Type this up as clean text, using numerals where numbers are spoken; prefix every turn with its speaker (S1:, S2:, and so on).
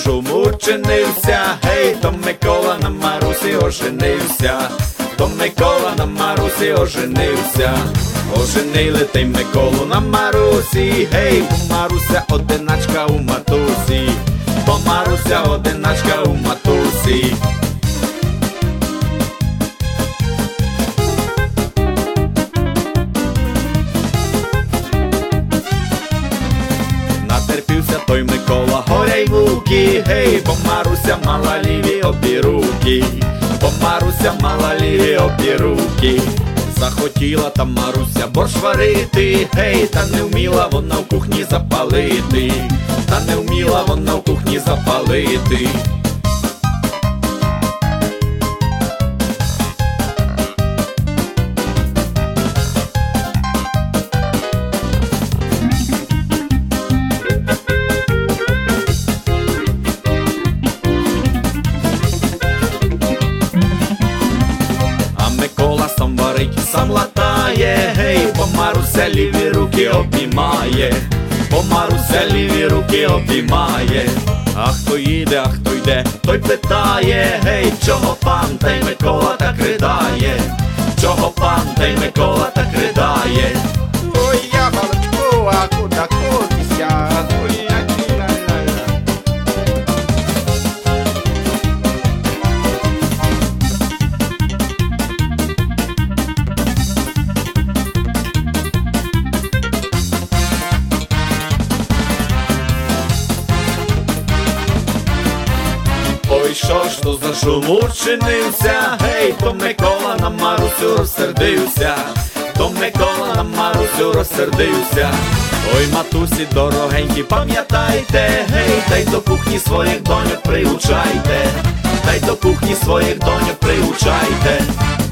S1: зажумурчинився, гей, то Микола на Марусі оженився, то Микола на Марусі оженився. Оженили ти Миколу на Марусі, гей, бо Маруся одиначка у матусі, бо Маруся одиначка у матусі. Натерпівся той Микола горя й муки, гей, бо Маруся мала ліві обі руки, бо Маруся мала ліві обі руки. Захотіла та Маруся борщ варити, гей, та не вміла вона в кухні запалити, та не вміла вона в кухні запалити. Микола сам варить, сам латає, гей, бо Маруся ліві руки обіймає, бо Маруся ліві руки обіймає. А хто їде, а хто йде, той питає, гей, чого пан та й Микола так ридає, чого пан та й Микола так ридає.
S2: Ой, я балочку, а куда котися, ой,
S1: Ой, що ж то за жумурчинився, гей, то Микола на Марусю розсердився, то Микола на Марусю розсердився. Ой, матусі дорогенькі, пам'ятайте, гей, та й до кухні своїх доньок приучайте, та й до кухні своїх доньок приучайте.